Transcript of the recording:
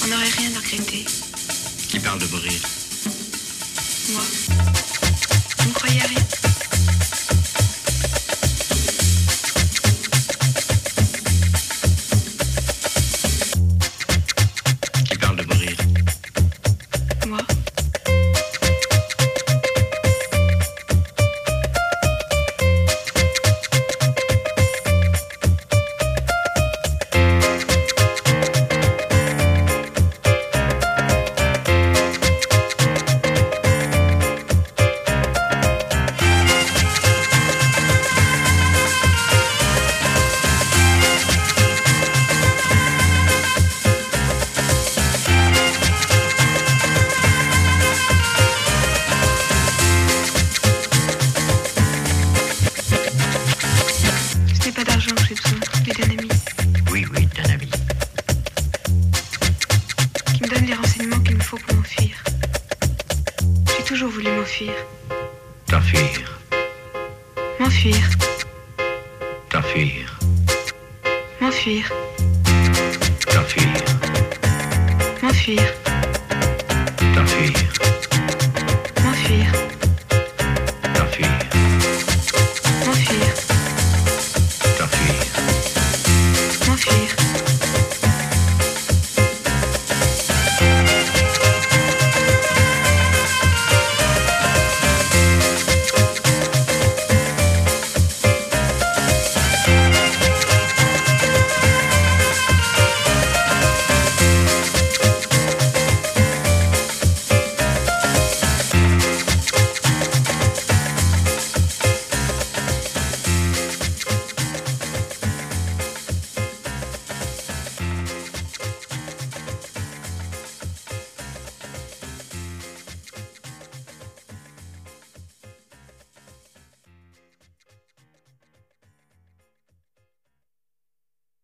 n'aurait rien à regretter. Qui parle de mourir? Moi. Vous ne croyez à rien? Qui parle de mourir? Moi. Ce n'est pas d'argent que j'ai besoin, mais d'un ami Oui, oui, d'un ami. qui me donne les renseignements qu'il me faut pour m'enfuir. J'ai toujours voulu m'enfuir. T'enfuir, M'enfuir. t'enfuir, M'enfuir. t'enfuir. M'enfuir.